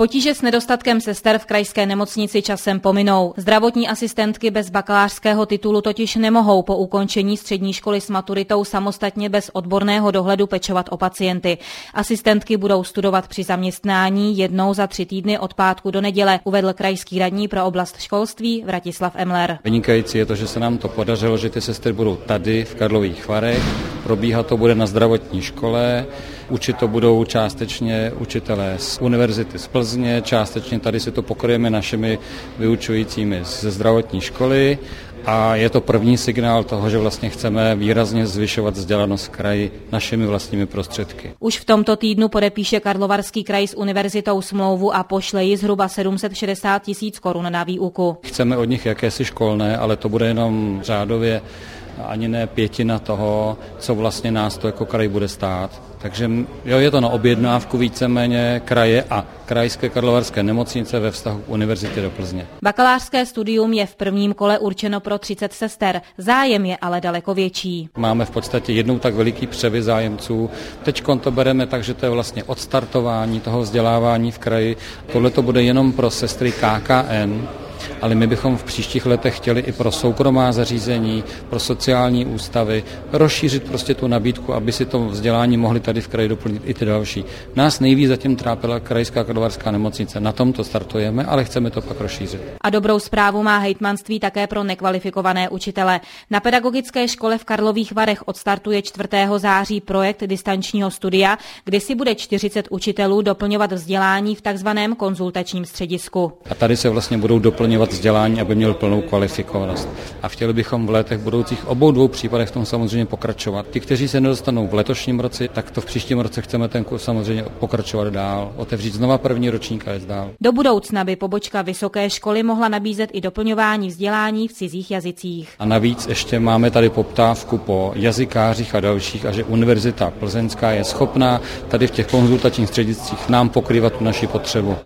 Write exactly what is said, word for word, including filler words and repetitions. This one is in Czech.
Potíže s nedostatkem sester v krajské nemocnici časem pominou. Zdravotní asistentky bez bakalářského titulu totiž nemohou po ukončení střední školy s maturitou samostatně bez odborného dohledu pečovat o pacienty. Asistentky budou studovat při zaměstnání jednou za tři týdny od pátku do neděle, uvedl krajský radní pro oblast školství Vratislav Emler. Vynikající je to, že se nám to podařilo, že ty sestry budou tady v Karlových Varech, probíhat to bude na zdravotní škole, učit to budou částečně učitelé z univerzity z Plzně, částečně tady si to pokryjeme našimi vyučujícími ze zdravotní školy a je to první signál toho, že vlastně chceme výrazně zvyšovat vzdělanost v kraji našimi vlastními prostředky. Už v tomto týdnu podepíše Karlovarský kraj s univerzitou smlouvu a pošle jí zhruba sedm set šedesát tisíc korun na výuku. Chceme od nich jakési školné, ale to bude jenom řádově ani ne pětina toho, co vlastně nás to jako kraj bude stát. Takže jo, je to na objednávku víceméně kraje a krajské karlovarské nemocnice ve vztahu k univerzitě do Plzně. Bakalářské studium je v prvním kole určeno pro třicet sester, zájem je ale daleko větší. Máme v podstatě jednou tak veliký převis zájemců. Teď to bereme tak, že to je vlastně odstartování toho vzdělávání v kraji. Tohle to bude jenom pro sestry K K N, ale my bychom v příštích letech chtěli i pro soukromá zařízení, pro sociální ústavy rozšířit prostě tu nabídku, aby si to vzdělání mohli tady v kraji doplnit i ty další. Nás nejvíc zatím trápila krajská karlovarská nemocnice. Na tom to startujeme, ale chceme to pak rozšířit. A dobrou zprávu má hejtmanství také pro nekvalifikované učitele. Na pedagogické škole v Karlových Varech odstartuje čtvrtého září projekt distančního studia, kdy si bude čtyřicet učitelů doplňovat vzdělání v takzvaném konzultačním středisku. A tady se vlastně budou doplňovat vzdělání, aby měl plnou kvalifikovanost. A chtěli bychom v letech budoucích obou dvou případech v tom samozřejmě pokračovat. Ti, kteří se nedostanou v letošním roce, tak to v příštím roce chceme ten kurz samozřejmě pokračovat dál, otevřít znova první ročník a jít dál. Do budoucna by pobočka vysoké školy mohla nabízet i doplňování vzdělání v cizích jazycích. A navíc ještě máme tady poptávku po jazykářích a dalších a že Univerzita Plzeňská je schopná tady v těch konzultačních střediscích nám pokrývat tu naši potřebu.